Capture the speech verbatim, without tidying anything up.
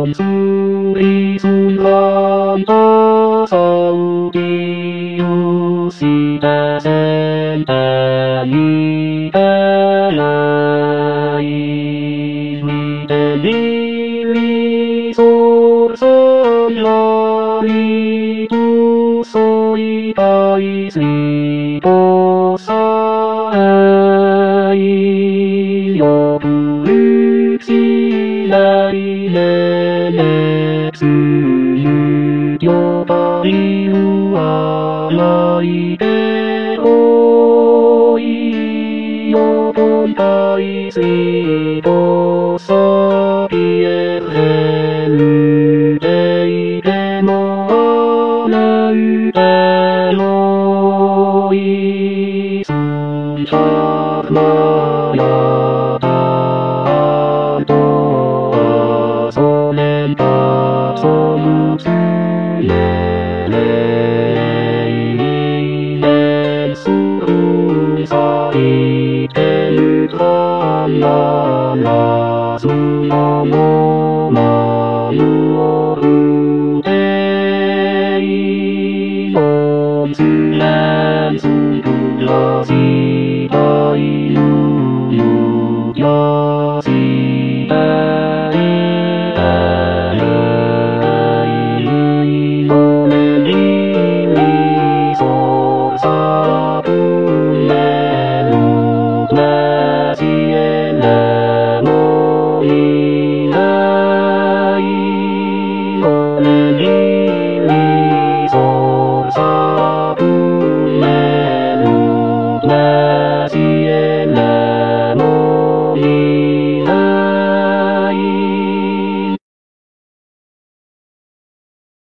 Som surisun hanta sautius ita sentai pelai Videli sor son lari tu soi pais li posai Yo puruksi lai lele tsuyu Yo pariu alai peroi Yo pon pais li posapi erhelu Dei demo alau peloi Suntar maya tanto solen ta solutu Lele suru sai telu la la la su